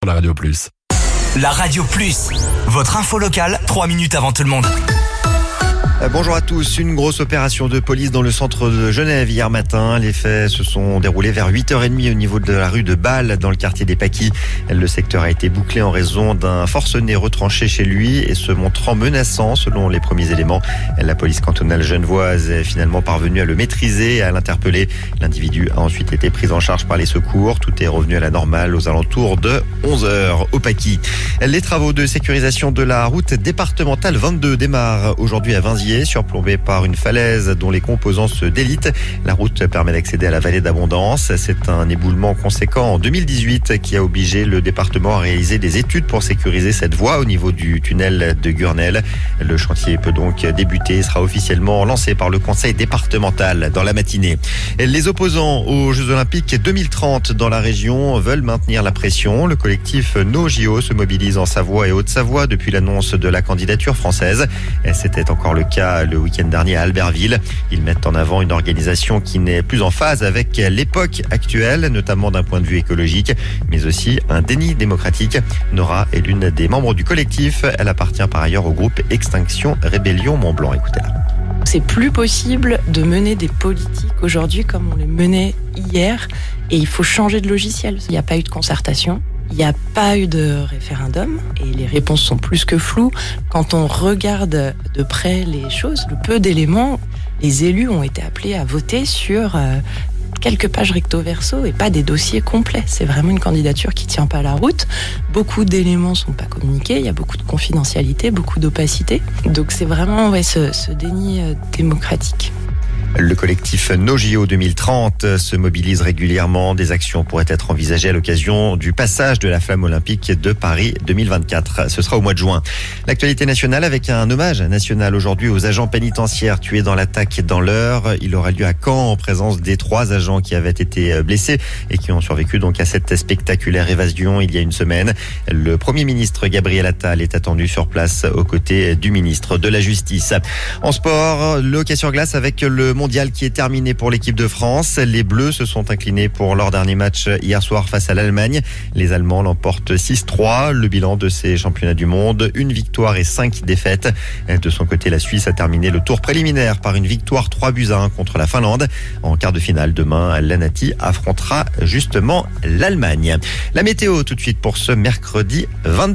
sur la Radio Plus. La Radio Plus, votre info locale, 3 minutes avant tout le monde. Bonjour à tous. Une grosse opération de police dans le centre de Genève hier matin. Les faits se sont déroulés vers 8h30 au niveau de la rue de Bâle, dans le quartier des Paquis. Le secteur a été bouclé en raison d'un forcené retranché chez lui et se montrant menaçant selon les premiers éléments. La police cantonale genevoise est finalement parvenue à le maîtriser et à l'interpeller. L'individu a ensuite été pris en charge par les secours. Tout est revenu à la normale aux alentours de 11h au Paquis. Les travaux de sécurisation de la route départementale 22 démarrent aujourd'hui à Vinziers, surplombée par une falaise dont les composants se délitent. La route permet d'accéder à la vallée d'Abondance. C'est un éboulement conséquent en 2018 qui a obligé le département à réaliser des études pour sécuriser cette voie au niveau du tunnel de Gurnel. Le chantier peut donc débuter et sera officiellement lancé par le conseil départemental dans la matinée. Les opposants aux Jeux Olympiques 2030 dans la région veulent maintenir la pression. Le collectif No JO se mobilise en Savoie et Haute-Savoie depuis l'annonce de la candidature française. C'était encore le cas le week-end dernier à Albertville. Ils mettent en avant une organisation qui n'est plus en phase avec l'époque actuelle, notamment d'un point de vue écologique, mais aussi un déni démocratique. Nora est l'une des membres du collectif. Elle appartient par ailleurs au groupe Extinction Rébellion Mont-Blanc. Écoutez-la. C'est plus possible de mener des politiques aujourd'hui comme on les menait hier et il faut changer de logiciel. Il n'y a pas eu de concertation. Il n'y a pas eu de référendum et les réponses sont plus que floues. Quand on regarde de près les choses, le peu d'éléments, les élus ont été appelés à voter sur quelques pages recto verso et pas des dossiers complets. C'est vraiment une candidature qui tient pas la route. Beaucoup d'éléments sont pas communiqués, il y a beaucoup de confidentialité, beaucoup d'opacité. Donc c'est vraiment ce déni démocratique. Le collectif No JO 2030 se mobilise régulièrement. Des actions pourraient être envisagées à l'occasion du passage de la flamme olympique de Paris 2024. Ce sera au mois de juin. L'actualité nationale avec un hommage national aujourd'hui aux agents pénitentiaires tués dans l'attaque dans l'Eure. Il aura lieu à Caen en présence des 3 agents qui avaient été blessés et qui ont survécu donc à cette spectaculaire évasion il y a une semaine. Le Premier ministre Gabriel Attal est attendu sur place aux côtés du ministre de la Justice. En sport, le hockey sur glace avec le mondial qui est terminé pour l'équipe de France. Les Bleus se sont inclinés pour leur dernier match hier soir face à l'Allemagne. Les Allemands l'emportent 6-3. Le bilan de ces championnats du monde, 1 victoire et 5 défaites. De son côté, la Suisse a terminé le tour préliminaire par une victoire 3-1 contre la Finlande. En quart de finale, demain, l'Anati affrontera justement l'Allemagne. La météo tout de suite pour ce mercredi 22.